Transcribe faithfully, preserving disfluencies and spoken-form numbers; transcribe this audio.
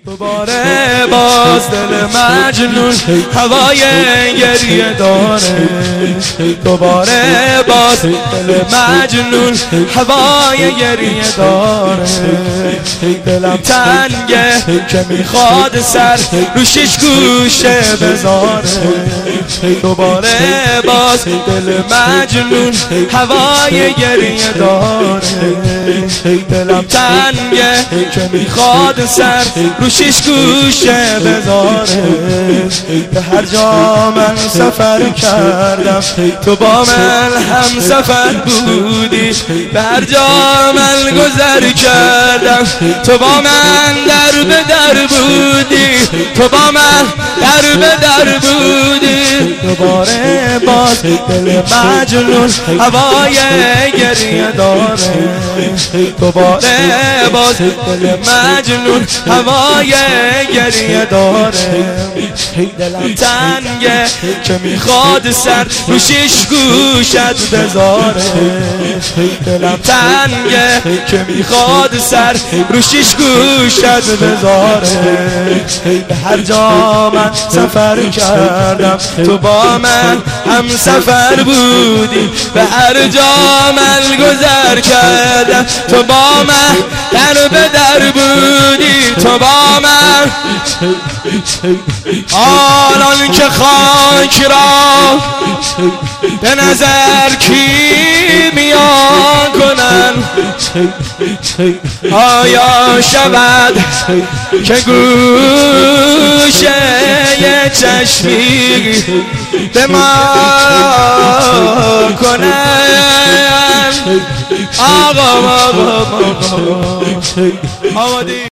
دوباره باز دل مجنون هوای گریه داره، دوباره باز دل مجنون هوای گریه داره. دلم تنگه که میخواد سر رو شش گوشه بذاره، دوباره باز دل مجنون هوای گریه داره. دلم تنگه که میخواد سر رو شش گوشه بذاره. به هر جا من سفر کردم تو با من هم سفر بودی، به هر جا من گذر کردم تو با من در به در بودی، تو با من در به در بودی. دوباره باز دل مجنون هوای گریه داره، دوباره باز دل مجنون هوای گریه داره. دلم تنگه که میخواد سر رو شش گوشت بذاره، دلم تنگه که میخواد سر رو شش گوشت بذاره. به هر جا من سفر کردم تو با من هم سفر بودی، به هر جا من گذر کردم تو با من در به در بودی، تو با من. آنان که خاک را به نظر کی میان کنن، آیا شود که گوشه چشمی به ما کنن. آقا آقا آقا آقا